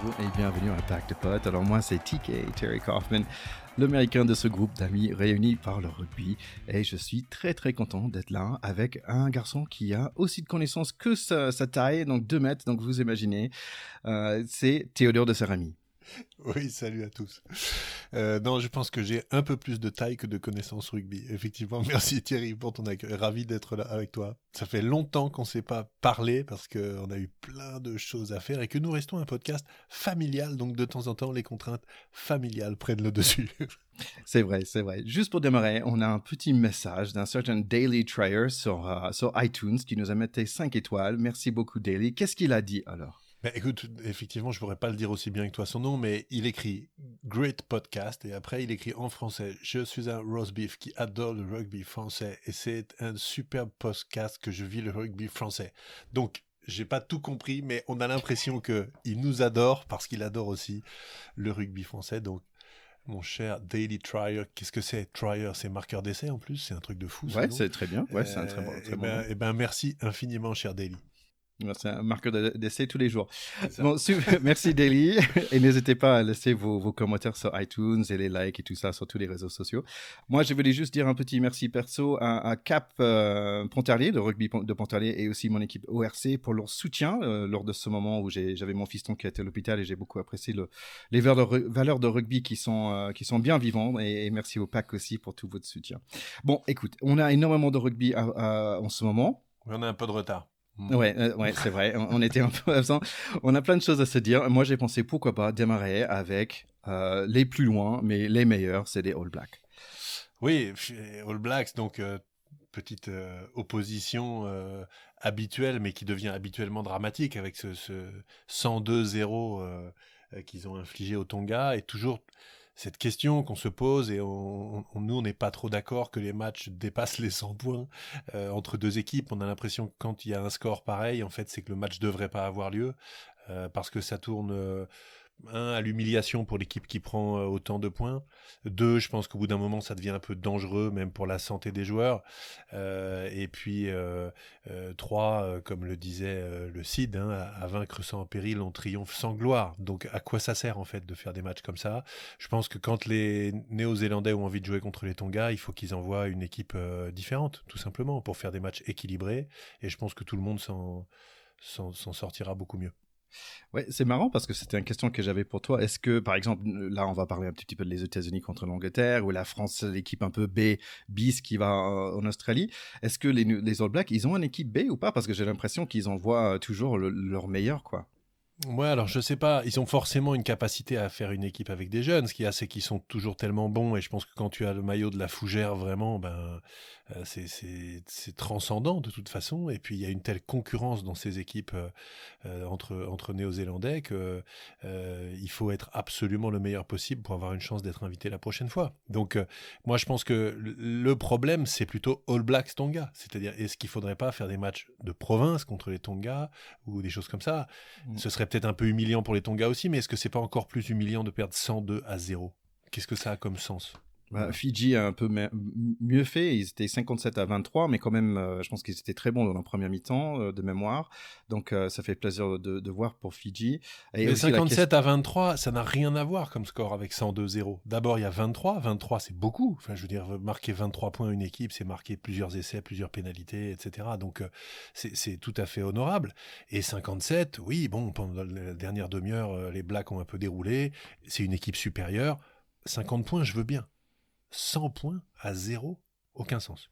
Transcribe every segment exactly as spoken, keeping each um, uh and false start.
bonjour et bienvenue à Pack de Potes. Alors moi c'est T K, Terry Kaufman, l'américain de ce groupe d'amis réunis par le rugby. Et je suis très très content d'être là avec un garçon qui a aussi de connaissances que sa, sa taille, donc deux mètres, donc vous imaginez. Euh, c'est Théodore de Sarami. Oui, salut à tous. Euh, non, je pense que j'ai un peu plus de taille que de connaissances rugby. Effectivement, merci Thierry pour ton accueil. Ravi d'être là avec toi. Ça fait longtemps qu'on ne s'est pas parlé parce qu'on a eu plein de choses à faire et que nous restons un podcast familial. Donc de temps en temps, les contraintes familiales prennent le dessus. C'est vrai, c'est vrai. Juste pour démarrer, on a un petit message d'un certain Daily Trier sur, uh, sur iTunes qui nous a mis cinq étoiles. Merci beaucoup Daily. Qu'est-ce qu'il a dit alors ? Ben, écoute, effectivement, je pourrais pas le dire aussi bien que toi son nom, mais il écrit Great Podcast et après il écrit en français. Je suis un roast beef qui adore le rugby français et c'est un superbe podcast que je vis le rugby français. Donc, j'ai pas tout compris, mais on a l'impression que il nous adore parce qu'il adore aussi le rugby français. Donc, mon cher Daily Trier, qu'est-ce que c'est Trier, c'est marqueur d'essai en plus, c'est un truc de fou. Ouais, c'est très bien. Ouais, euh, c'est un très bon. Très et bon ben, et ben, merci infiniment, cher Daily. C'est un marqueur d'essai tous les jours. Bon, super, merci Daily. Et n'hésitez pas à laisser vos, vos commentaires sur iTunes et les likes et tout ça sur tous les réseaux sociaux. Moi, je voulais juste dire un petit merci perso à, à Cap euh, Pontarlier, de rugby de Pontarlier, et aussi mon équipe O R C pour leur soutien euh, lors de ce moment où j'ai, j'avais mon fiston qui était à l'hôpital et j'ai beaucoup apprécié le, les valeurs de, valeurs de rugby qui sont, euh, qui sont bien vivantes. Et, et merci au Pack aussi pour tout votre soutien. Bon, écoute, on a énormément de rugby à, à, en ce moment. Oui, on a un peu de retard. Ouais, euh, ouais, c'est vrai. On, on était un peu absent. On a plein de choses à se dire. Moi, j'ai pensé pourquoi pas démarrer avec euh, les plus loin, mais les meilleurs, c'est des All Blacks. Oui, All Blacks, donc euh, petite euh, opposition euh, habituelle, mais qui devient habituellement dramatique avec ce, ce cent deux zéro euh, qu'ils ont infligé au Tonga et toujours cette question qu'on se pose et on, on, nous on n'est pas trop d'accord que les matchs dépassent les cent points euh, entre deux équipes. On a l'impression que quand il y a un score pareil, en fait, c'est que le match devrait pas avoir lieu euh, parce que ça tourne euh, un à l'humiliation pour l'équipe qui prend euh, autant de points. Deux, je pense qu'au bout d'un moment, ça devient un peu dangereux, même pour la santé des joueurs. Euh, et puis euh, euh, trois, euh, comme le disait euh, le Cid, hein, à, à vaincre sans péril, on triomphe sans gloire. Donc, à quoi ça sert en fait de faire des matchs comme ça ? Je pense que quand les Néo-Zélandais ont envie de jouer contre les Tonga, il faut qu'ils envoient une équipe euh, différente, tout simplement, pour faire des matchs équilibrés. Et je pense que tout le monde s'en, s'en, s'en sortira beaucoup mieux. Ouais, c'est marrant parce que c'était une question que j'avais pour toi. Est-ce que, par exemple, là, on va parler un petit peu des États-Unis contre l'Angleterre ou la France, l'équipe un peu B, bis qui va en Australie. Est-ce que les, les All Blacks, ils ont une équipe B ou pas ? Parce que j'ai l'impression qu'ils envoient toujours le, leur meilleur, quoi. Ouais, alors je sais pas, ils ont forcément une capacité à faire une équipe avec des jeunes. Ce qu'il y a, c'est qu'ils sont toujours tellement bons et je pense que quand tu as le maillot de la fougère, vraiment, ben, euh, c'est, c'est, c'est transcendant de toute façon. Et puis il y a une telle concurrence dans ces équipes euh, euh, entre, entre Néo-Zélandais que euh, il faut être absolument le meilleur possible pour avoir une chance d'être invité la prochaine fois. Donc euh, moi je pense que le problème c'est plutôt All Blacks Tonga, c'est-à-dire est-ce qu'il faudrait pas faire des matchs de province contre les Tonga ou des choses comme ça. Mmh. Ce serait peut-être un peu humiliant pour les Tonga aussi, mais est-ce que c'est pas encore plus humiliant de perdre cent deux à zéro ? Qu'est-ce que ça a comme sens ? Bah, Fidji a un peu me- mieux fait, ils étaient cinquante-sept à vingt-trois, mais quand même, euh, je pense qu'ils étaient très bons dans la première mi-temps euh, de mémoire, donc euh, ça fait plaisir de, de voir pour Fidji. Et mais cinquante-sept à vingt-trois, ça n'a rien à voir comme score avec cent deux zéro. D'abord, il y a vingt-trois, vingt-trois c'est beaucoup, enfin, je veux dire, marquer vingt-trois points à une équipe, c'est marquer plusieurs essais, plusieurs pénalités, et cetera. Donc, euh, c'est, c'est tout à fait honorable. Et cinquante-sept, oui, bon, pendant la dernière demi-heure, euh, les Blacks ont un peu déroulé, c'est une équipe supérieure, cinquante points, je veux bien. cent points à zéro, aucun sens.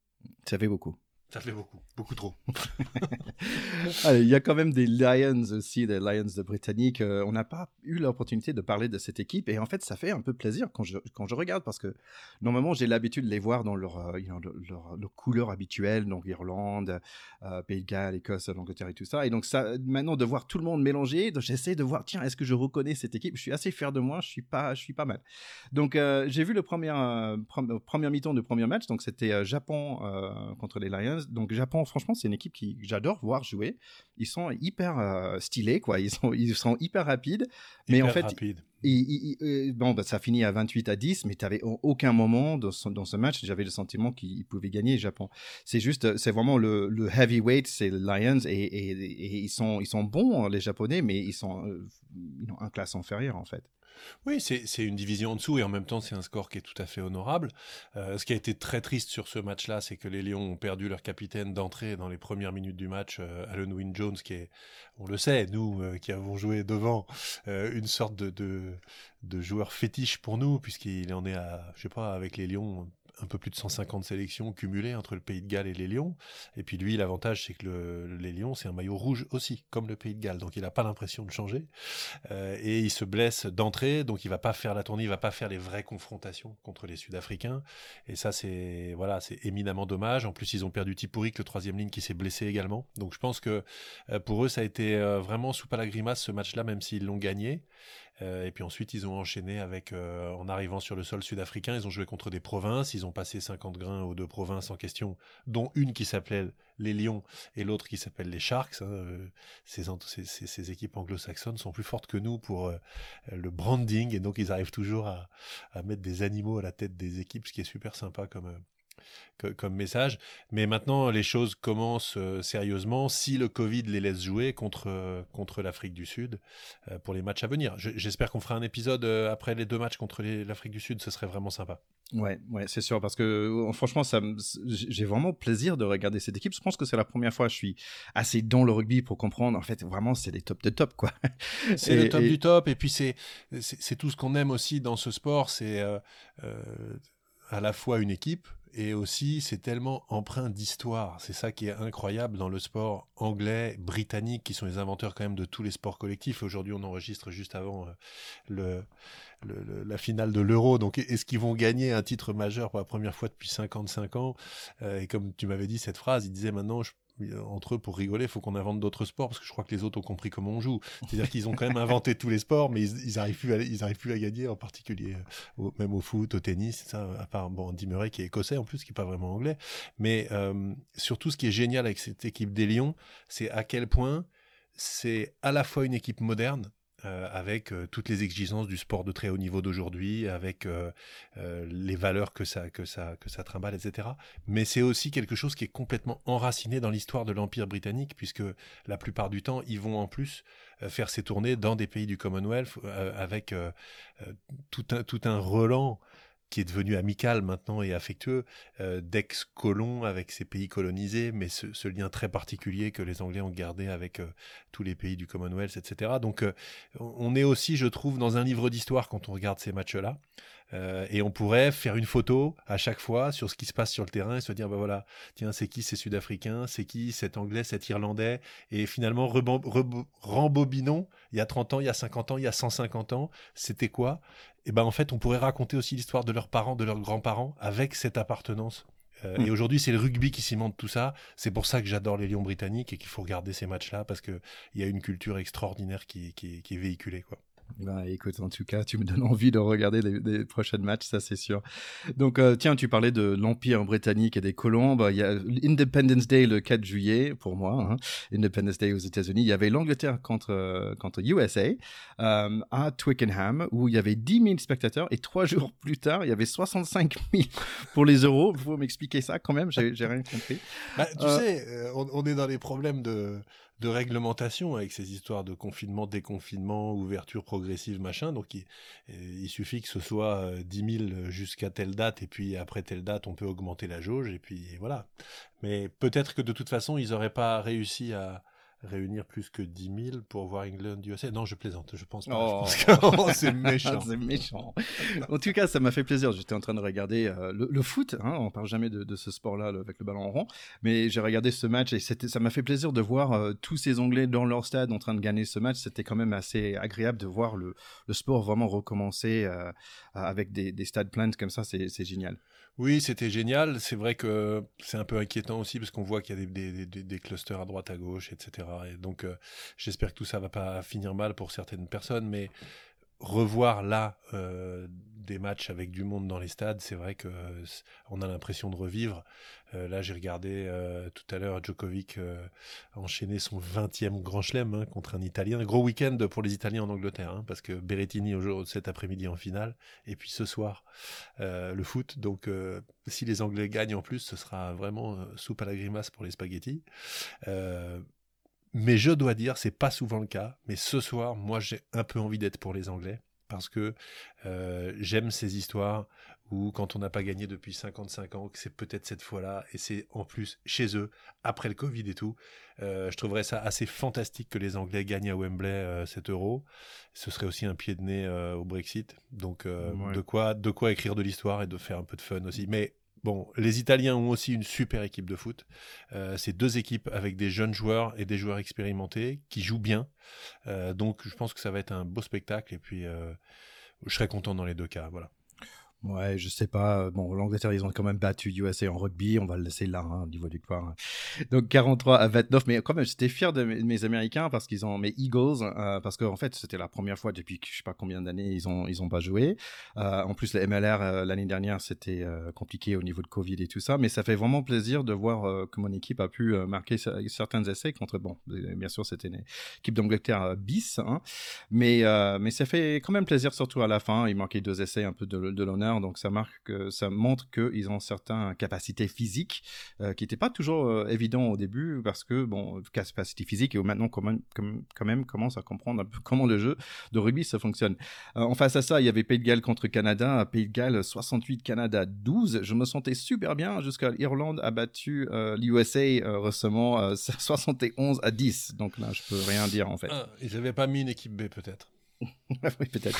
Ça fait beaucoup. Ça fait beaucoup, beaucoup trop. Allez, il y a quand même des Lions aussi, des Lions de Britannique. Euh, on n'a pas eu l'opportunité de parler de cette équipe et en fait, ça fait un peu plaisir quand je, quand je regarde parce que normalement, j'ai l'habitude de les voir dans leur, euh, you know, leur, leur, leur couleur habituelle, donc Irlande, euh, Pays de Galles, Écosse, l'Angleterre et tout ça. Et donc, ça, maintenant, de voir tout le monde mélangé, donc j'essaie de voir, tiens, est-ce que je reconnais cette équipe ? Je suis assez fier de moi, je suis pas, je suis pas mal. Donc, euh, j'ai vu le premier, euh, pre- premier mi-temps du premier match, donc c'était euh, Japon euh, contre les Lions. Donc Japon, franchement, c'est une équipe qui que j'adore voir jouer. Ils sont hyper euh, stylés, quoi. Ils sont, ils sont hyper rapides. Mais Hyper en fait, rapide. ils, ils- ils- bon, bah, ça finit à vingt-huit à dix, mais tu n'avais aucun moment dans ce, dans ce match, j'avais le sentiment qu'ils pouvaient gagner, Japon. C'est juste, c'est vraiment le, le heavyweight, c'est les Lions, et, et, et ils, sont, ils sont bons, les Japonais, mais ils sont euh, ils ont un classe inférieure, en fait. Oui, c'est c'est une division en dessous et en même temps c'est un score qui est tout à fait honorable. Euh, ce qui a été très triste sur ce match-là, c'est que les Lions ont perdu leur capitaine d'entrée dans les premières minutes du match, euh, Allen Wynne-Jones, qui est, on le sait, nous euh, qui avons joué devant, euh, une sorte de, de, de joueur fétiche pour nous, puisqu'il en est à, je sais pas, avec les Lions, un peu plus de cent cinquante sélections cumulées entre le Pays de Galles et les Lions. Et puis lui, l'avantage, c'est que le, les Lions, c'est un maillot rouge aussi, comme le Pays de Galles. Donc il n'a pas l'impression de changer. Euh, et il se blesse d'entrée, donc il va pas faire la tournée, il va pas faire les vraies confrontations contre les Sud-Africains. Et ça, c'est voilà, c'est éminemment dommage. En plus, ils ont perdu Tipouric, le troisième ligne, qui s'est blessé également. Donc je pense que euh, pour eux, ça a été euh, vraiment soupe à la grimace ce match-là, même s'ils l'ont gagné. Euh, et puis ensuite, ils ont enchaîné avec, euh, en arrivant sur le sol sud-africain, ils ont joué contre des provinces, ils ont passé cinquante grains aux deux provinces en question, dont une qui s'appelait les Lions et l'autre qui s'appelle les Sharks. Hein. Euh, ces, ces, ces, ces équipes anglo-saxonnes sont plus fortes que nous pour euh, le branding, et donc ils arrivent toujours à, à mettre des animaux à la tête des équipes, ce qui est super sympa comme... Euh, comme message. Mais maintenant, les choses commencent euh, sérieusement si le Covid les laisse jouer contre, euh, contre l'Afrique du Sud euh, pour les matchs à venir. Je, j'espère qu'on fera un épisode euh, après les deux matchs contre les, l'Afrique du Sud, ce serait vraiment sympa. Ouais, ouais, c'est sûr, parce que euh, franchement, ça, me- j'ai vraiment plaisir de regarder cette équipe. Je pense que c'est la première fois que je suis assez dans le rugby pour comprendre. En fait, vraiment, c'est les top de top, quoi. C'est Et, le top et- du top, et puis c'est, c'est, c'est tout ce qu'on aime aussi dans ce sport, c'est euh, euh, à la fois une équipe, et aussi c'est tellement empreint d'histoire. C'est ça qui est incroyable dans le sport anglais, britannique, qui sont les inventeurs quand même de tous les sports collectifs. Aujourd'hui, on enregistre juste avant euh, le, le, le- la finale de l'Euro. Donc, est-ce qu'ils vont gagner un titre majeur pour la première fois depuis cinquante-cinq ans? Euh, Et comme tu m'avais dit cette phrase, ils disaient maintenant, je- entre eux, pour rigoler, il faut qu'on invente d'autres sports, parce que je crois que les autres ont compris comment on joue. C'est-à-dire qu'ils ont quand même inventé tous les sports, mais ils, ils arrivent plus à, ils arrivent plus à gagner, en particulier euh, au- même au foot, au tennis, ça, à part bon, Andy Murray qui est écossais en plus, qui est pas vraiment anglais. Mais euh, surtout, ce qui est génial avec cette équipe des Lions, c'est à quel point c'est à la fois une équipe moderne, euh, avec euh, toutes les exigences du sport de très haut niveau d'aujourd'hui, avec euh, euh, les valeurs que ça, que, ça, que ça trimballe, et cetera. Mais c'est aussi quelque chose qui est complètement enraciné dans l'histoire de l'Empire britannique, puisque la plupart du temps, ils vont en plus euh, faire ces tournées dans des pays du Commonwealth, euh, avec euh, euh, tout, un, tout un relent qui est devenu amical maintenant et affectueux, euh, d'ex-colons avec ces pays colonisés, mais ce, ce lien très particulier que les Anglais ont gardé avec euh, tous les pays du Commonwealth, et cetera. Donc euh, on est aussi, je trouve, dans un livre d'histoire quand on regarde ces matchs-là. Euh, et on pourrait faire une photo à chaque fois sur ce qui se passe sur le terrain et se dire, bah voilà, tiens, c'est qui ces Sud-Africains, c'est qui cet Anglais, cet Irlandais, et finalement, rebom- rebo- rembobinons, il y a trente ans, il y a cinquante ans, il y a cent cinquante ans, c'était quoi? Et ben en fait, on pourrait raconter aussi l'histoire de leurs parents, de leurs grands-parents, avec cette appartenance. Euh, Hmm. et aujourd'hui, c'est le rugby qui cimente tout ça. C'est pour ça que j'adore les Lions britanniques et qu'il faut regarder ces matchs-là, parce qu'il y a une culture extraordinaire qui, qui, qui est véhiculée, quoi. Bah, écoute, en tout cas, tu me donnes envie de regarder les, les prochains matchs, ça c'est sûr. Donc, euh, tiens, tu parlais de l'Empire britannique et des colons. Bah, il y a Independence Day le quatre juillet, pour moi, hein, Independence Day aux États-Unis. Il y avait l'Angleterre contre, euh, contre U S A euh, à Twickenham, où il y avait dix mille spectateurs. Et trois jours plus tard, il y avait soixante-cinq mille pour les euros. Vous m'expliquer ça quand même, j'ai j'ai rien compris. Bah, tu Euh, sais, euh, on, on est dans les problèmes de, de réglementation avec ces histoires de confinement, déconfinement, ouverture progressive, machin. Donc, il, il suffit que ce soit euh, dix mille jusqu'à telle date, et puis après telle date, on peut augmenter la jauge, et puis voilà. Mais peut-être que de toute façon, ils n'auraient pas réussi à réunir plus que dix mille pour voir England-U S A. Non, je plaisante, je pense pas. Oh, Je pense que oh, c'est méchant. c'est méchant. En tout cas, ça m'a fait plaisir. J'étais en train de regarder euh, le, le foot. Hein, on parle jamais de, de ce sport-là le- avec le ballon rond, mais j'ai regardé ce match et c'était, ça m'a fait plaisir de voir euh, tous ces Anglais dans leur stade en train de gagner ce match. C'était quand même assez agréable de voir le, le sport vraiment recommencer euh, avec des, des stades pleins comme ça. C'est, c'est génial. Oui, c'était génial. C'est vrai que c'est un peu inquiétant aussi parce qu'on voit qu'il y a des, des, des, des clusters à droite, à gauche, et cetera. Et donc, euh, j'espère que tout ça va pas finir mal pour certaines personnes. Mais revoir là euh, des matchs avec du monde dans les stades, c'est vrai que euh, on a l'impression de revivre. Euh, là, j'ai regardé euh, tout à l'heure Djokovic euh, enchaîner son vingtième Grand Chelem hein, contre un Italien. Un gros week-end pour les Italiens en Angleterre, hein, parce que Berrettini aujourd'hui, cet après-midi en finale, et puis ce soir euh, le foot. Donc, euh, si les Anglais gagnent en plus, ce sera vraiment euh, soupe à la grimace pour les spaghettis. Euh, mais je dois dire, c'est pas souvent le cas. Mais ce soir, moi, j'ai un peu envie d'être pour les Anglais. Parce que euh, j'aime ces histoires où quand on n'a pas gagné depuis cinquante-cinq ans, que c'est peut-être cette fois-là, et c'est en plus chez eux, après le Covid et tout, euh, je trouverais ça assez fantastique que les Anglais gagnent à Wembley euh, cet euro. Ce serait aussi un pied de nez euh, au Brexit. Donc euh, Ouais. de quoi, de quoi écrire de l'histoire et de faire un peu de fun aussi. Mais bon, les Italiens ont aussi une super équipe de foot. Euh, c'est deux équipes avec des jeunes joueurs et des joueurs expérimentés qui jouent bien. Euh, donc je pense que ça va être un beau spectacle et puis euh, je serai content dans les deux cas. Voilà. Ouais, je sais pas. Bon, l'Angleterre, ils ont quand même battu U S A en rugby. On va le laisser là, hein, au niveau du victoire. Donc, quarante-trois à vingt-neuf. Mais quand même, j'étais fier de mes, de mes Américains parce qu'ils ont, mes Eagles, euh, parce qu'en fait, c'était la première fois depuis je sais pas combien d'années ils ont, ils ont pas joué. Euh, en plus, la M L R, euh, l'année dernière, c'était euh, compliqué au niveau de Covid et tout ça. Mais ça fait vraiment plaisir de voir euh, que mon équipe a pu euh, marquer certains essais contre, bon, bien sûr, c'était une équipe d'Angleterre euh, bis, hein. Mais, euh, mais ça fait quand même plaisir, surtout à la fin. Ils marquaient deux essais, un peu de, de l'honneur. Donc, ça, marque, ça montre qu'ils ont certaines capacités physiques euh, qui n'étaient pas toujours euh, évidents au début parce que, bon, capacité physique, et maintenant, quand même, quand même commence à comprendre un peu comment le jeu de rugby ça fonctionne. Euh, en face à ça, il y avait Pays de Galles contre Canada. Pays de Galles soixante-huit, Canada douze. Je me sentais super bien jusqu'à l'Irlande a battu euh, l'U S A euh, récemment euh, soixante et onze à dix. Donc là, je peux rien dire en fait. Ah, ils n'avaient pas mis une équipe B peut-être. Oui, peut-être.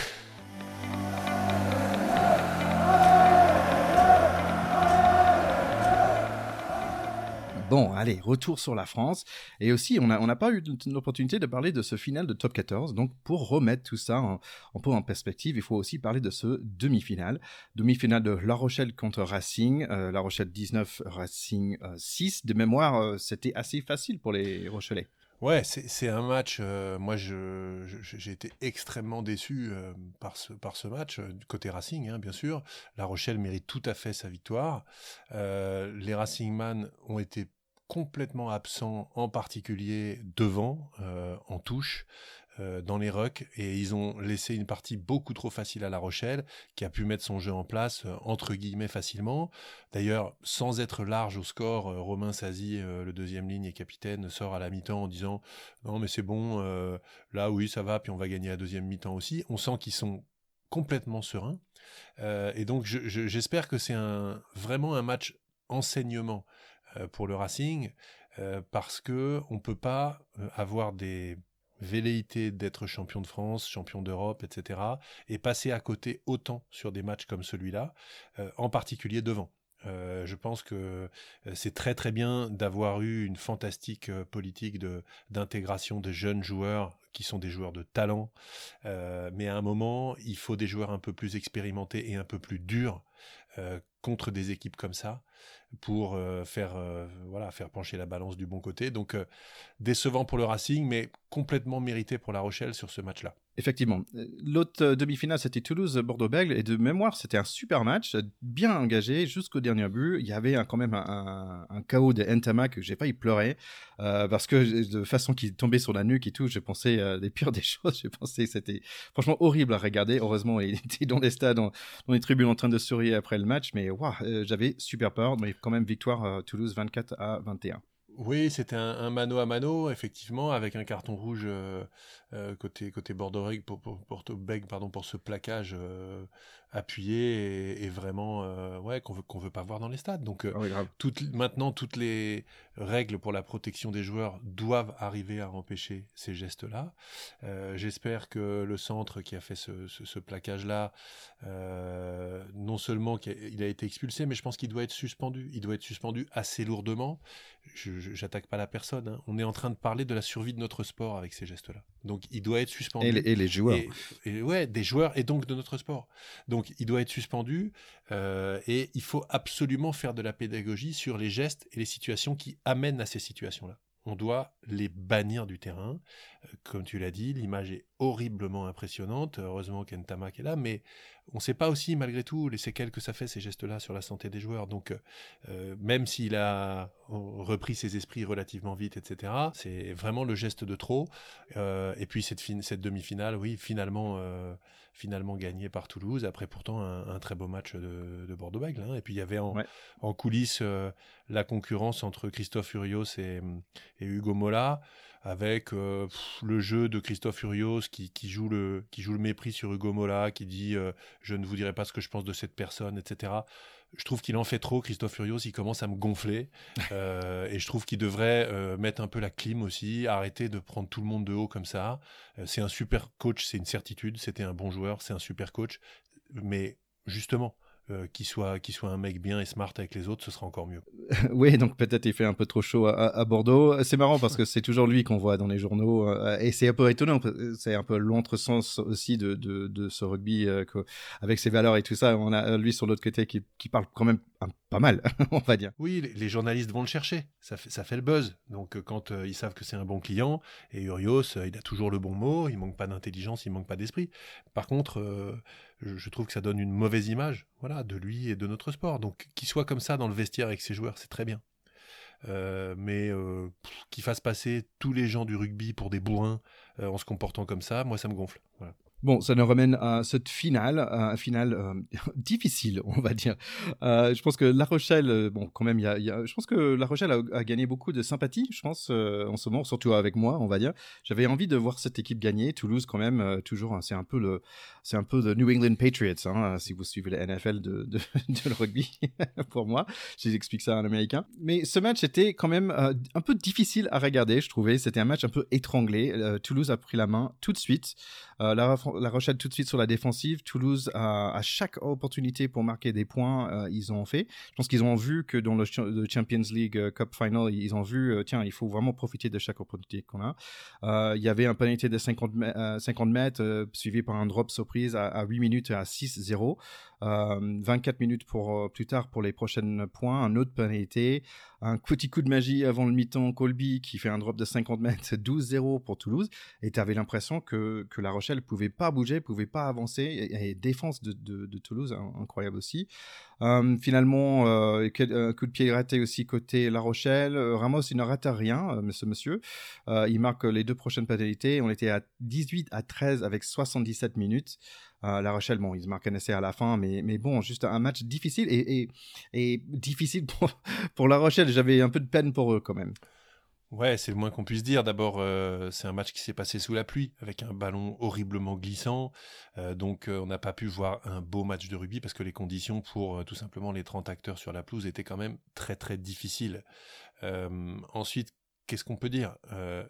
Bon, allez, retour sur la France. Et aussi, on n'a on a pas eu l'opportunité de parler de ce final de top quatorze. Donc, pour remettre tout ça en, un peu en perspective, il faut aussi parler de ce demi-finale. Demi-finale de La Rochelle contre Racing. Euh, La Rochelle dix-neuf, Racing euh, six. De mémoire, euh, c'était assez facile pour les Rochelais. Ouais, c'est, c'est un match. Euh, moi, je, je- j'ai été extrêmement déçu euh, par ce, par ce match, euh, du côté Racing, hein, bien sûr. La Rochelle mérite tout à fait sa victoire. Euh, les Racingman ont été complètement absents, en particulier devant, euh, en touche, euh, dans les rucks, et ils ont laissé une partie beaucoup trop facile à La Rochelle, qui a pu mettre son jeu en place, euh, entre guillemets, facilement. D'ailleurs, sans être large au score, euh, Romain Sazi, euh, le deuxième ligne et capitaine, sort à la mi-temps en disant « Non, mais c'est bon, euh, là, oui, ça va, puis on va gagner la deuxième mi-temps aussi. » On sent qu'ils sont complètement sereins. Euh, et donc, je, je, j'espère que c'est un, vraiment un match enseignement euh, pour le Racing, euh, parce que on peut pas euh, avoir des velléités d'être champion de France, champion d'Europe, et cetera, et passer à côté autant sur des matchs comme celui-là, euh, en particulier devant. Euh, je pense que euh, c'est très très bien d'avoir eu une fantastique euh, politique de, d'intégration des jeunes joueurs qui sont des joueurs de talent, euh, mais à un moment, il faut des joueurs un peu plus expérimentés et un peu plus durs euh, contre des équipes comme ça pour euh, faire, euh, voilà, faire pencher la balance du bon côté. Donc euh, décevant pour le Racing, mais complètement mérité pour La Rochelle sur ce match-là. Effectivement. L'autre euh, demi-finale, c'était Toulouse-Bordeaux-Bègles. Et de mémoire, c'était un super match, bien engagé jusqu'au dernier but. Il y avait un, quand même un, un, un chaos de Ntama que j'ai failli pleurer. Euh, parce que de façon qu'il tombait sur la nuque et tout, j'ai pensé euh, les pires des choses. J'ai pensé que c'était franchement horrible à regarder. Heureusement, il était dans les stades, dans, dans les tribunes en train de sourire après le match. Mais wow, euh, j'avais super peur. Mais quand même, victoire euh, Toulouse vingt-quatre à vingt et un. Oui, c'était un, un mano à mano, effectivement, avec un carton rouge euh, euh, côté, côté Bordeaux-Bègles pour, pour, pour, Bègles, pardon, pour ce plaquage euh, appuyé et, et vraiment euh, ouais, qu'on veut, qu'on veut pas voir dans les stades. Donc euh, Ah oui, grave. toutes, maintenant, toutes les règles pour la protection des joueurs doivent arriver à empêcher ces gestes-là. Euh, j'espère que le centre qui a fait ce, ce, ce plaquage-là, euh, non seulement qu'il a été expulsé, mais je pense qu'il doit être suspendu. Il doit être suspendu assez lourdement. Je, je, j'attaque pas la personne. Hein. On est en train de parler de la survie de notre sport avec ces gestes-là. Donc, il doit être suspendu. Et les, et les joueurs. Et, et ouais, des joueurs et donc de notre sport. Donc, il doit être suspendu euh, et il faut absolument faire de la pédagogie sur les gestes et les situations qui amènent à ces situations-là. On doit les bannir du terrain. Euh, comme tu l'as dit, l'image est horriblement impressionnante. Heureusement qu'Ntamak est là, mais on ne sait pas aussi, malgré tout, les séquelles que ça fait, ces gestes-là, sur la santé des joueurs. Donc, euh, même s'il a repris ses esprits relativement vite, et cetera, c'est vraiment le geste de trop. Euh, et puis, cette, fin- cette demi-finale, oui, finalement... Euh, finalement gagné par Toulouse, après pourtant un, un très beau match de, de Bordeaux-Bègles. Hein. Et puis il y avait en, Ouais. en coulisses euh, la concurrence entre Christophe Furios et, et Hugo Mola, avec euh, pff, le jeu de Christophe Furios qui, qui, joue le, qui joue le mépris sur Hugo Mola, qui dit euh, « je ne vous dirai pas ce que je pense de cette personne », et cetera. Je trouve qu'il en fait trop, Christophe Furios, il commence à me gonfler. Euh, et je trouve qu'il devrait euh, mettre un peu la clim aussi, arrêter de prendre tout le monde de haut comme ça. Euh, c'est un super coach, c'est une certitude, c'était un bon joueur, c'est un super coach. Mais justement, euh, qu'il soit, qu'il soit un mec bien et smart avec les autres, ce sera encore mieux. Oui, donc peut-être il fait un peu trop chaud à, à Bordeaux. C'est marrant parce que c'est toujours lui qu'on voit dans les journaux. Euh, et c'est un peu étonnant. C'est un peu l'entresens aussi de, de, de ce rugby euh, que, avec ses valeurs et tout ça. On a lui sur l'autre côté qui, qui parle quand même un, pas mal, on va dire. Oui, les, les journalistes vont le chercher. Ça fait, ça fait le buzz. Donc euh, quand euh, ils savent que c'est un bon client, et Urios, euh, il a toujours le bon mot, il manque pas d'intelligence, il manque pas d'esprit. Par contre, euh, je, je trouve que ça donne une mauvaise image, voilà, de lui et de notre sport. Donc qu'il soit comme ça dans le vestiaire avec ses joueurs, c'est très bien. Euh, mais euh, pff, qu'il fasse passer tous les gens du rugby pour des bourrins euh, en se comportant comme ça, moi ça me gonfle. Voilà. Bon, ça nous ramène à cette finale, à un final euh, difficile, on va dire. Euh, je pense que La Rochelle, euh, bon, quand même, il y a, y a, je pense que La Rochelle a, a gagné beaucoup de sympathie, je pense, euh, en ce moment, surtout avec moi, on va dire. J'avais envie de voir cette équipe gagner. Toulouse, quand même, euh, toujours, hein, c'est un peu le, c'est un peu le New England Patriots, hein, si vous suivez la N F L de, de, de le rugby, pour moi. Je vous explique ça en américain. Mais ce match était quand même euh, un peu difficile à regarder, je trouvais. C'était un match un peu étranglé. Euh, Toulouse a pris la main tout de suite. Euh, la, la Rochelle tout de suite sur la défensive. Toulouse, à, à chaque opportunité pour marquer des points, euh, ils ont fait. Je pense qu'ils ont vu que dans le, le Champions League euh, Cup Final, ils ont vu, euh, tiens, il faut vraiment profiter de chaque opportunité qu'on a. Euh, il y avait un pénalité de cinquante mètres, euh, suivi par un drop surprise à, à huit minutes à six zéro. Euh, vingt-quatre minutes pour, euh, plus tard pour les prochains points, un autre pénalité. Un petit coup de magie avant le mi-temps, Colby qui fait un drop de cinquante mètres, douze zéro pour Toulouse. Et tu avais l'impression que, que La Rochelle ne pouvait pas bouger, ne pouvait pas avancer. Et, et défense de, de, de Toulouse, hein, incroyable aussi. Euh, finalement, euh, un coup de pied raté aussi côté La Rochelle. Ramos, il ne rate rien, euh, ce monsieur. Euh, il marque les deux prochaines pénalités. On était à dix-huit à treize avec soixante-dix-sept minutes. Euh, La Rochelle, bon, ils marquent un essai à la fin, mais, mais bon, juste un match difficile et, et, et difficile pour, pour La Rochelle. J'avais un peu de peine pour eux quand même. Ouais, c'est le moins qu'on puisse dire. D'abord, euh, c'est un match qui s'est passé sous la pluie, avec un ballon horriblement glissant. Euh, donc, euh, on n'a pas pu voir un beau match de rugby parce que les conditions pour euh, tout simplement les trente acteurs sur la pelouse étaient quand même très, très difficiles. Euh, ensuite, qu'est-ce qu'on peut dire ? euh,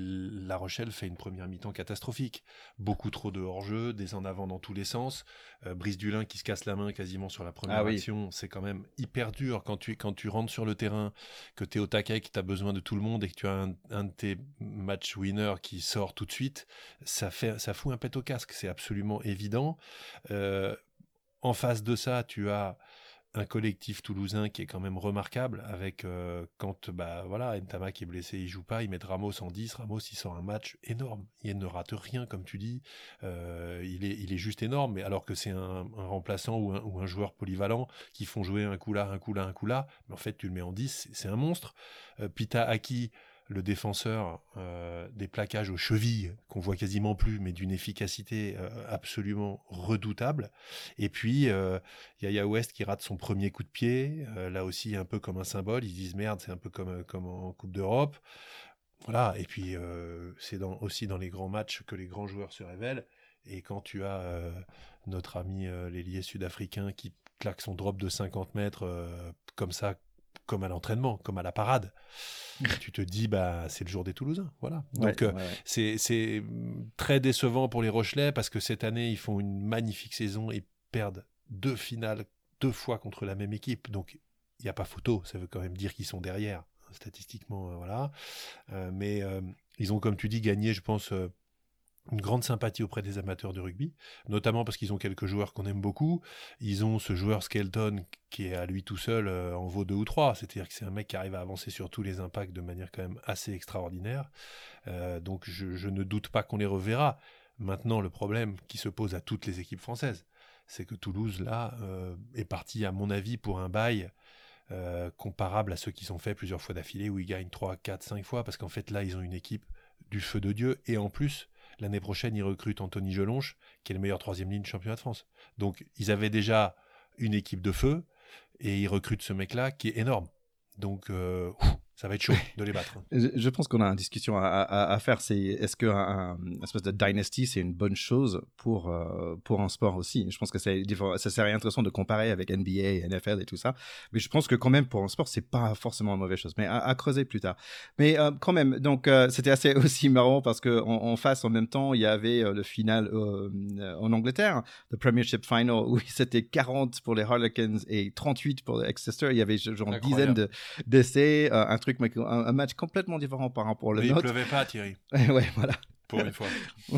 La Rochelle fait une première mi-temps catastrophique. Beaucoup trop de hors-jeu, des en avant dans tous les sens. Euh, Brice Dulin qui se casse la main quasiment sur la première Ah oui. action. C'est quand même hyper dur quand tu, quand tu rentres sur le terrain, que tu es au taquet, que tu as besoin de tout le monde et que tu as un, un de tes match winners qui sort tout de suite. Ça, fait, ça fout un pet au casque. C'est absolument évident. Euh, en face de ça, tu as un collectif toulousain qui est quand même remarquable avec euh, quand bah voilà Ntamak qui est blessé, il joue pas, ils mettent Ramos en dix. Ramos il sort un match énorme, il ne rate rien comme tu dis, euh, il est il est juste énorme, mais alors que c'est un, un remplaçant ou un, ou un joueur polyvalent qui font jouer un coup là, un coup là, un coup là, mais en fait tu le mets en dix, c'est, c'est un monstre. euh, Pita Aki, le défenseur, euh, des plaquages aux chevilles qu'on voit quasiment plus, mais d'une efficacité euh, absolument redoutable. Et puis euh, Yaya West qui rate son premier coup de pied, euh, là aussi un peu comme un symbole. Ils disent merde, c'est un peu comme comme en Coupe d'Europe. Voilà. Et puis euh, c'est dans, aussi dans les grands matchs que les grands joueurs se révèlent. Et quand tu as euh, notre ami euh, l'ailier sud-africain qui claque son drop de cinquante mètres euh, comme ça, comme à l'entraînement, comme à la parade, tu te dis bah c'est le jour des Toulousains, voilà. Donc Ouais, euh, ouais, ouais. c'est c'est très décevant pour les Rochelais parce que cette année ils font une magnifique saison et perdent deux finales deux fois contre la même équipe, donc il n'y a pas photo. Ça veut quand même dire qu'ils sont derrière statistiquement, euh, voilà. Euh, mais euh, ils ont, comme tu dis, gagné, je pense, euh, une grande sympathie auprès des amateurs de rugby, notamment parce qu'ils ont quelques joueurs qu'on aime beaucoup. Ils ont ce joueur Skelton qui est à lui tout seul euh, en vaut deux ou trois, c'est-à-dire que c'est un mec qui arrive à avancer sur tous les impacts de manière quand même assez extraordinaire. Euh, donc je, je ne doute pas qu'on les reverra. Maintenant, le problème qui se pose à toutes les équipes françaises, c'est que Toulouse, là, euh, est parti, à mon avis, pour un bail euh, comparable à ceux qui sont faits plusieurs fois d'affilée, où ils gagnent trois, quatre, cinq fois, parce qu'en fait, là, ils ont une équipe du feu de Dieu, et en plus, l'année prochaine, ils recrutent Anthony Gelonche, qui est le meilleur troisième ligne du championnat de France. Donc, ils avaient déjà une équipe de feu, et ils recrutent ce mec-là, qui est énorme. Donc, euh, ouf, ça va être chaud de les battre. Je, je pense qu'on a une discussion à, à, à faire. C'est est-ce qu'un un, un espèce de dynasty, c'est une bonne chose pour, euh, pour un sport aussi? Je pense que c'est, ça serait intéressant de comparer avec N B A, N F L et tout ça. Mais je pense que quand même, pour un sport, c'est pas forcément une mauvaise chose. Mais à, à creuser plus tard. Mais euh, quand même, donc euh, c'était assez aussi marrant parce qu'en en face, en même temps, il y avait euh, le final euh, en Angleterre, le Premiership Final, où c'était quarante pour les Harlequins et trente-huit pour Exeter. Il y avait genre une dizaine de, d'essais, euh, un truc, un, un match complètement différent par rapport au nôtre. Il ne pleuvait pas, Thierry. Ouais, voilà. Pour une fois.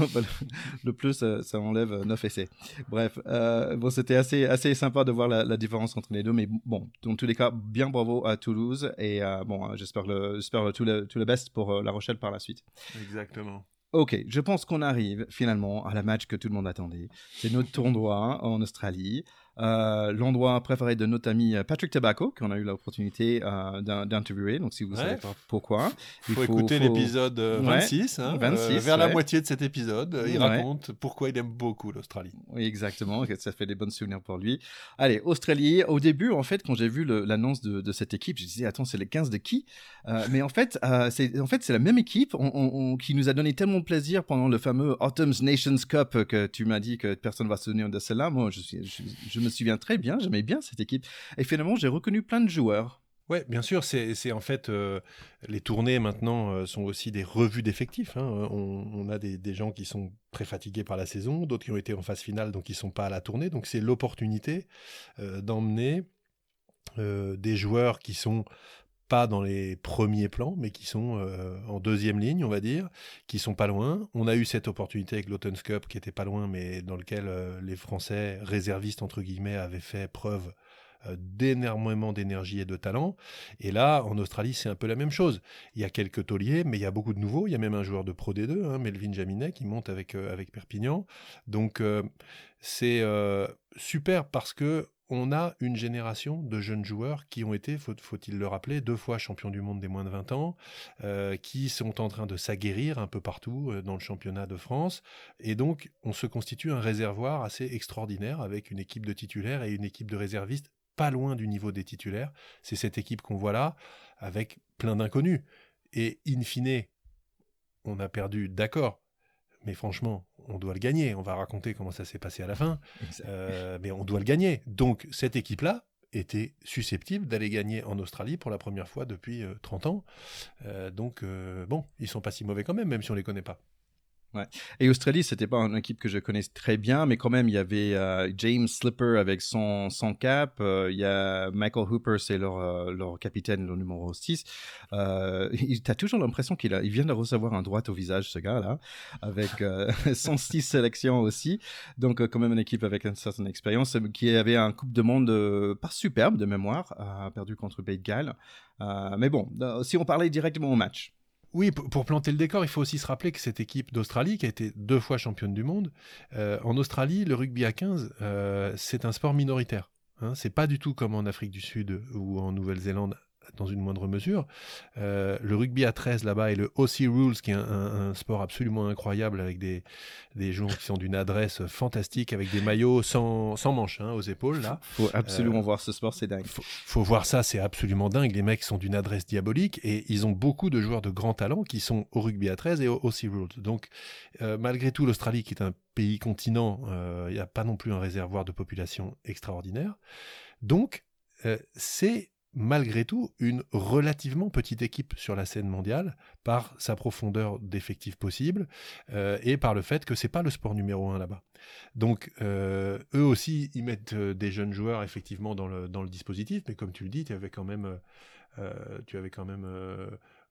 Le plus, ça enlève neuf essais. Bref, euh, bon, c'était assez, assez sympa de voir la, la différence entre les deux. Mais bon, dans tous les cas, bien bravo à Toulouse. Et euh, bon, j'espère, le, j'espère tout, le, tout le best pour La Rochelle par la suite. Exactement. Ok, je pense qu'on arrive finalement à la match que tout le monde attendait. C'est notre tournoi en Australie. Euh, l'endroit préféré de notre ami Patrick Tobacco, qu'on a eu l'opportunité euh, d'interviewer. Donc, si vous ne ouais. savez pas pourquoi, il faut, faut écouter faut... l'épisode vingt-six. Ouais. Hein, vingt-six euh, vers ouais. la moitié de cet épisode, il ouais. raconte pourquoi il aime beaucoup l'Australie. Oui, exactement. Ça fait des bons souvenirs pour lui. Allez, Australie. Au début, en fait, quand j'ai vu le, l'annonce de, de cette équipe, je disais, attends, c'est les quinze de qui euh, Mais en fait, euh, c'est, en fait, c'est la même équipe on, on, on, qui nous a donné tellement de plaisir pendant le fameux Autumn's Nations Cup que tu m'as dit que personne ne va se souvenir de celle-là. Moi, je, suis, je, je me souviens très bien, j'aimais bien cette équipe. Et finalement, j'ai reconnu plein de joueurs. Oui, bien sûr, c'est, c'est en fait, euh, les tournées maintenant euh, sont aussi des revues d'effectifs. Hein. On, on a des, des gens qui sont très fatigués par la saison, d'autres qui ont été en phase finale, donc qui ne sont pas à la tournée. Donc c'est l'opportunité euh, d'emmener euh, des joueurs qui sont pas dans les premiers plans, mais qui sont euh, en deuxième ligne, on va dire, qui sont pas loin. On a eu cette opportunité avec l'Autumn's Cup, qui était pas loin, mais dans lequel euh, les Français réservistes, entre guillemets, avaient fait preuve euh, d'énormément d'énergie et de talent. Et là, en Australie, c'est un peu la même chose. Il y a quelques tauliers, mais il y a beaucoup de nouveaux. Il y a même un joueur de Pro D deux, hein, Melvin Jaminet, qui monte avec, euh, avec Perpignan. Donc, euh, c'est euh, super parce que on a une génération de jeunes joueurs qui ont été, faut, faut-il le rappeler, deux fois champions du monde des moins de vingt ans, euh, qui sont en train de s'aguerrir un peu partout euh, dans le championnat de France. Et donc, on se constitue un réservoir assez extraordinaire avec une équipe de titulaires et une équipe de réservistes pas loin du niveau des titulaires. C'est cette équipe qu'on voit là, avec plein d'inconnus. Et in fine, on a perdu, d'accord. Mais franchement, on doit le gagner. On va raconter comment ça s'est passé à la fin. Euh, mais on doit le gagner. Donc, cette équipe-là était susceptible d'aller gagner en Australie pour la première fois depuis euh, trente ans. Euh, donc, euh, bon, ils sont pas si mauvais quand même, même si on les connaît pas. Ouais. Et Australie, c'était pas une équipe que je connais très bien, mais quand même, il y avait euh, James Slipper avec son, son cap. Euh, il y a Michael Hooper, c'est leur, euh, leur capitaine, le numéro six. Euh, tu as toujours l'impression qu'il a, il vient de recevoir un droit au visage, ce gars-là, avec euh, cent six sélections aussi. Donc, euh, quand même, une équipe avec une certaine expérience qui avait un Coupe de Monde euh, pas superbe de mémoire, euh, perdu contre Pays de Galles. Euh, mais bon, euh, si on parlait directement au match. Oui, pour planter le décor, il faut aussi se rappeler que cette équipe d'Australie, qui a été deux fois championne du monde, euh, en Australie, le rugby à quinze, euh, c'est un sport minoritaire. Hein, c'est pas du tout comme en Afrique du Sud ou en Nouvelle-Zélande, dans une moindre mesure. Euh, le rugby à treize là-bas et le Aussie Rules, qui est un, un, un sport absolument incroyable avec des, des joueurs qui sont d'une adresse fantastique, avec des maillots sans, sans manches hein, aux épaules. Là. Faut absolument euh, voir ce sport, c'est dingue. Faut, faut voir ça, c'est absolument dingue. Les mecs sont d'une adresse diabolique et ils ont beaucoup de joueurs de grand talent qui sont au rugby à treize et au Aussie Rules. Donc, euh, malgré tout, l'Australie, qui est un pays continent, il euh, n'y a pas non plus un réservoir de population extraordinaire. Donc, euh, c'est malgré tout, une relativement petite équipe sur la scène mondiale par sa profondeur d'effectifs possible euh, et par le fait que c'est pas le sport numéro un là-bas. Donc, euh, eux aussi, ils mettent euh, des jeunes joueurs effectivement dans le, dans le dispositif, mais comme tu le dis, tu avais quand même, euh, tu avais quand même euh,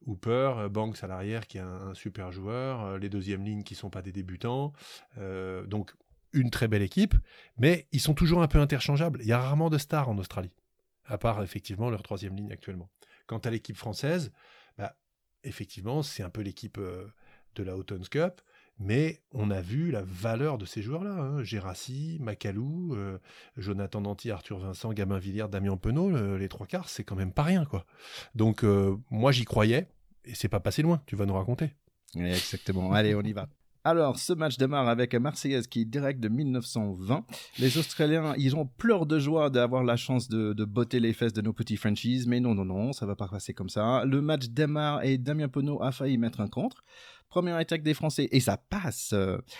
Hooper, Banks à l'arrière qui est un, un super joueur, les deuxièmes lignes qui ne sont pas des débutants. Euh, donc, une très belle équipe, mais ils sont toujours un peu interchangeables. Il y a rarement de stars en Australie, à part effectivement leur troisième ligne actuellement. Quant à l'équipe française, bah, effectivement, c'est un peu l'équipe euh, de la Houghton's Cup, mais on a vu la valeur de ces joueurs-là. Hein. Gérassi, Macalou, euh, Jonathan Danty, Arthur Vincent, Gabin Villiers, Damien Penaud, le, les trois quarts, c'est quand même pas rien, quoi. Donc, euh, moi, j'y croyais, et c'est pas passé loin, tu vas nous raconter. Oui, exactement. Allez, on y va. Alors, ce match démarre avec un Marseillaise qui est direct de mille neuf cent vingt. Les Australiens, ils ont pleurent de joie d'avoir la chance de, de botter les fesses de nos petits Frenchies, mais non, non, non, ça va pas passer comme ça. Le match démarre et Damien Penaud a failli mettre un contre. Première attaque des Français, et ça passe.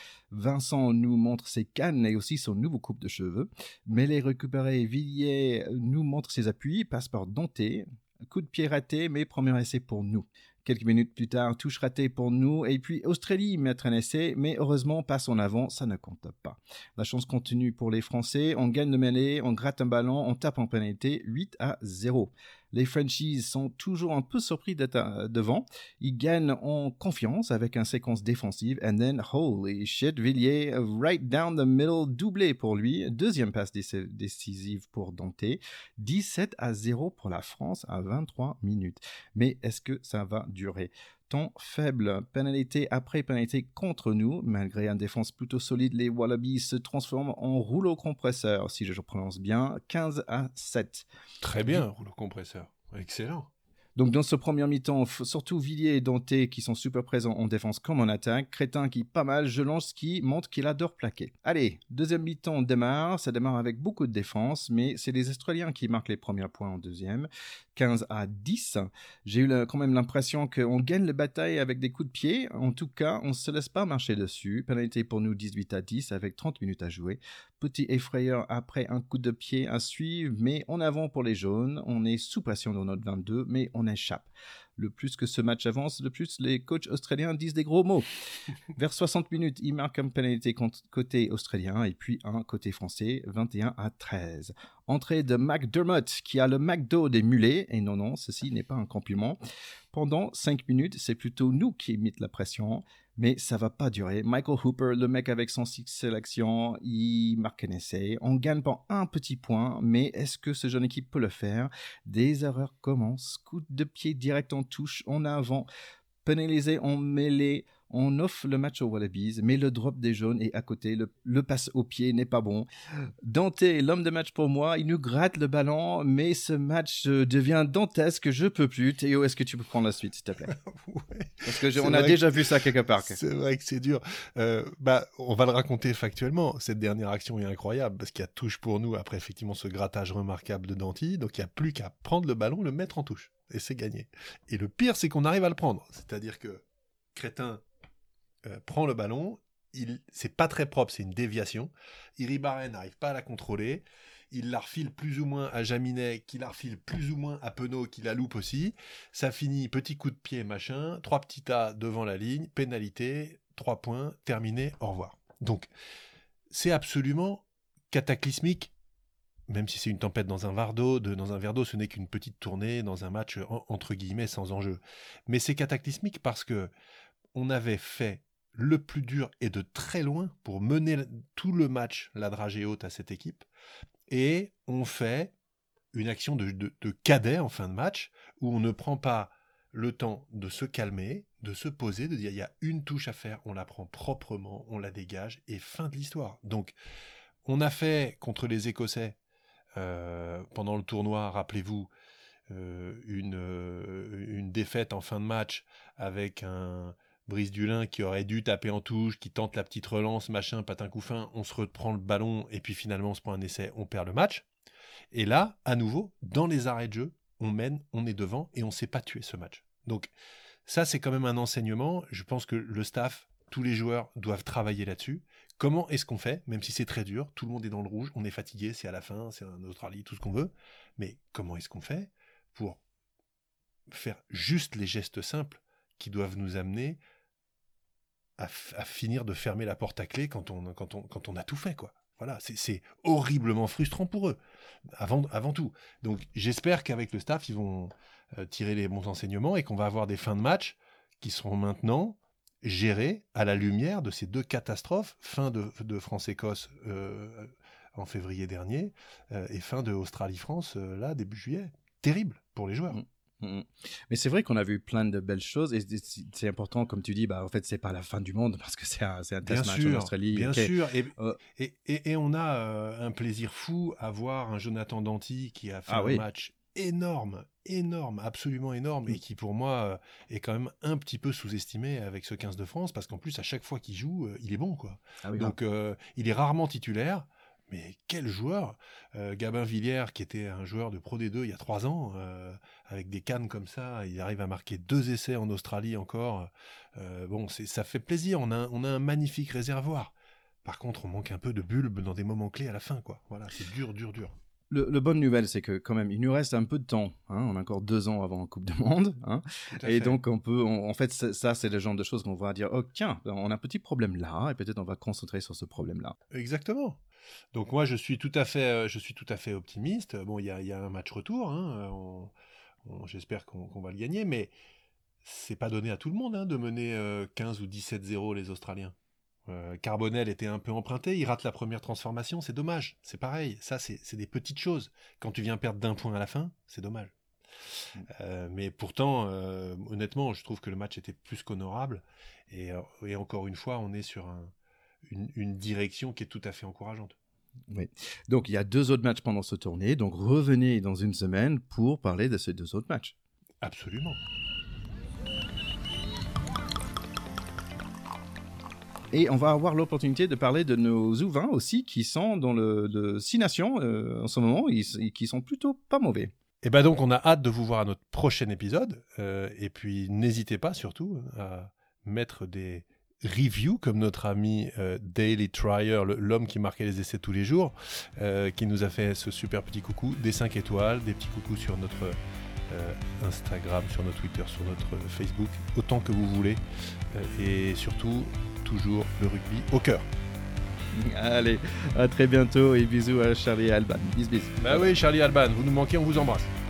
Vincent nous montre ses cannes et aussi son nouveau coupe de cheveux. Mêlé récupéré, Villiers nous montre ses appuis, passe par Danté. Coup de pied raté, mais premier essai pour nous. Quelques minutes plus tard, touche ratée pour nous. Et puis Australie mettre un essai, mais heureusement, passe en avant, ça ne compte pas. La chance continue pour les Français. On gagne le mêlée, on gratte un ballon, on tape en pénalité, huit à zéro. Les Frenchies sont toujours un peu surpris d'être devant. Ils gagnent en confiance avec une séquence défensive. And then, holy shit, Villiers, right down the middle, doublé pour lui. Deuxième passe décisive pour Danté. dix-sept à zéro pour la France à vingt-trois minutes. Mais est-ce que ça va durer? Temps faible, pénalité après pénalité contre nous. Malgré une défense plutôt solide, les Wallabies se transforment en rouleau compresseur, si je prononce bien, quinze à sept. Très bien, rouleau compresseur. Excellent. Donc dans ce premier mi-temps, surtout Villiers et Danté qui sont super présents en défense comme en attaque. Crétin qui pas mal, Jelonge qui montre qu'il adore plaquer. Allez, deuxième mi-temps démarre, ça démarre avec beaucoup de défense, mais c'est les Australiens qui marquent les premiers points en deuxième. quinze à dix. J'ai eu quand même l'impression qu'on gagne la bataille avec des coups de pied. En tout cas, on ne se laisse pas marcher dessus. Pénalité pour nous dix-huit à dix avec trente minutes à jouer. Petit effrayeur après un coup de pied à suivre, mais en avant pour les jaunes. On est sous pression dans notre vingt-deux, mais on échappe. Le plus que ce match avance, le plus les coachs australiens disent des gros mots. Vers soixante minutes, ils marquent une pénalité côté australien et puis un côté français, vingt et un à treize. Entrée de McDermott qui a le McDo des mulets. Et non, non, ceci n'est pas un compliment. Pendant cinq minutes, c'est plutôt nous qui imitent la pression. Mais ça va pas durer. Michael Hooper, le mec avec son six sélection, il marque un essai. On gagne par un petit point, mais est-ce que ce jeune équipe peut le faire? Des erreurs commencent. Coup de pied direct en touche, en avant. Pénalisé en mêlée. On offre le match aux Wallabies, mais le drop des jaunes est à côté. Le, le passe au pied n'est pas bon. Danté, l'homme de match pour moi, il nous gratte le ballon, mais ce match devient dantesque. Je peux plus. Théo, est-ce que tu peux prendre la suite, s'il te plaît? Ouais. Parce que on a déjà que... vu ça quelque part. C'est vrai que c'est dur. Euh, bah, on va le raconter factuellement. Cette dernière action est incroyable parce qu'il y a touche pour nous après effectivement ce grattage remarquable de Danty. Donc il n'y a plus qu'à prendre le ballon, le mettre en touche. Et c'est gagné. Et le pire, c'est qu'on arrive à le prendre. C'est-à-dire que Crétin Euh, prend le ballon, il, c'est pas très propre, c'est une déviation. Iribarren n'arrive pas à la contrôler, il la refile plus ou moins à Jaminet, qui la refile plus ou moins à Penaud, qui la loupe aussi. Ça finit, petit coup de pied, machin, trois petits tas devant la ligne, pénalité, trois points, terminé, au revoir. Donc, c'est absolument cataclysmique, même si c'est une tempête dans un verre d'eau, de, dans un verre d'eau, ce n'est qu'une petite tournée dans un match, en, entre guillemets, sans enjeu. Mais c'est cataclysmique parce que on avait fait le plus dur et de très loin pour mener tout le match, la dragée haute à cette équipe. Et on fait une action de, de, de cadet en fin de match où on ne prend pas le temps de se calmer, de se poser, de dire il y a une touche à faire, on la prend proprement, on la dégage et fin de l'histoire. Donc on a fait contre les Écossais euh, pendant le tournoi, rappelez-vous, euh, une, euh, une défaite en fin de match avec un Brice Dulin qui aurait dû taper en touche, qui tente la petite relance, machin, patin coup fin, on se reprend le ballon et puis finalement on se prend un essai, on perd le match. Et là, à nouveau, dans les arrêts de jeu, on mène, on est devant et on ne sait pas tuer ce match. Donc ça, c'est quand même un enseignement. Je pense que le staff, tous les joueurs doivent travailler là-dessus. Comment est-ce qu'on fait, même si c'est très dur, tout le monde est dans le rouge, on est fatigué, c'est à la fin, c'est un Australie, tout ce qu'on veut, mais comment est-ce qu'on fait pour faire juste les gestes simples qui doivent nous amener à, f- à finir de fermer la porte à clé quand on, quand on, quand on a tout fait, quoi. Voilà, c'est, c'est horriblement frustrant pour eux, avant, avant tout. Donc j'espère qu'avec le staff, ils vont euh, tirer les bons enseignements et qu'on va avoir des fins de match qui seront maintenant gérées à la lumière de ces deux catastrophes, fin de, de France-Écosse euh, en février dernier euh, et fin de Australie-France, euh, là, début juillet. Terrible pour les joueurs. Mmh. Mais c'est vrai qu'on a vu plein de belles choses et c'est important, comme tu dis, bah, en fait, c'est pas la fin du monde parce que c'est un, c'est un test match en Australie. Bien okay. sûr, et, euh... et, et, et on a euh, un plaisir fou à voir un Jonathan Danty qui a fait ah, un oui. match énorme, énorme, absolument énorme, mmh. et qui pour moi euh, est quand même un petit peu sous-estimé avec ce quinze de France parce qu'en plus, à chaque fois qu'il joue, euh, il est bon, quoi. Ah, oui, Donc, euh, il est rarement titulaire. Mais quel joueur euh, Gabin Villiers, qui était un joueur de Pro D deux il y a trois ans, euh, avec des cannes comme ça, il arrive à marquer deux essais en Australie encore. Euh, bon, c'est, ça fait plaisir, on a, on a un magnifique réservoir. Par contre, on manque un peu de bulbe dans des moments clés à la fin, quoi. Voilà, c'est dur, dur, dur. Le, le bonne nouvelle, c'est que quand même, il nous reste un peu de temps. Hein, on a encore deux ans avant la Coupe du Monde. Hein, et fait. Donc, on peut, on, en fait, ça, c'est le genre de choses qu'on va dire, oh tiens, on a un petit problème là, et peut-être on va concentrer sur ce problème-là. Exactement. Donc moi, je suis tout à fait, je suis tout à fait optimiste. Bon, il y a, y a un match retour. Hein, on, on, j'espère qu'on, qu'on va le gagner, mais c'est pas donné à tout le monde hein, de mener euh, quinze ou dix-sept zéro les Australiens. Euh, Carbonell était un peu emprunté, il rate la première transformation, c'est dommage. C'est pareil, ça c'est, c'est des petites choses. Quand tu viens perdre d'un point à la fin, c'est dommage. Mmh. Euh, mais pourtant, euh, honnêtement, je trouve que le match était plus qu'honorable. Et, et encore une fois, on est sur un, une, une direction qui est tout à fait encourageante. Oui. Donc il y a deux autres matchs pendant ce tournée. Donc revenez dans une semaine pour parler de ces deux autres matchs. Absolument. Et on va avoir l'opportunité de parler de nos U vingt aussi, qui sont dans le de six nations euh, en ce moment, ils, qui sont plutôt pas mauvais. Et bien donc, on a hâte de vous voir à notre prochain épisode. Euh, et puis, n'hésitez pas surtout à mettre des reviews, comme notre ami euh, Daily Trier, le, l'homme qui marquait les essais tous les jours, euh, qui nous a fait ce super petit coucou, des cinq étoiles, des petits coucous sur notre euh, Instagram, sur notre Twitter, sur notre Facebook, autant que vous voulez. Euh, et surtout... toujours le rugby au cœur. Allez, à très bientôt et bisous à Charlie et Alban. Bis bis. Bah oui, Charlie et Alban, vous nous manquez, on vous embrasse.